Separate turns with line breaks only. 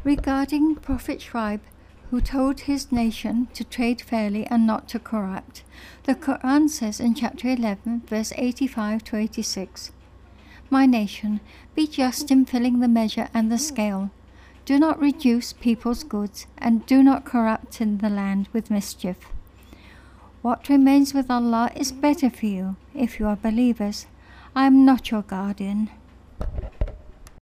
Regarding Prophet Shuaib, who told his nation to trade fairly and not to corrupt, the Quran says in chapter 11, verse 85 to 86, "My nation, be just in filling the measure and the scale. Do not reduce people's goods, and do not corrupt in the land with mischief. What remains with Allah is better for you, if you are believers. I am not your guardian."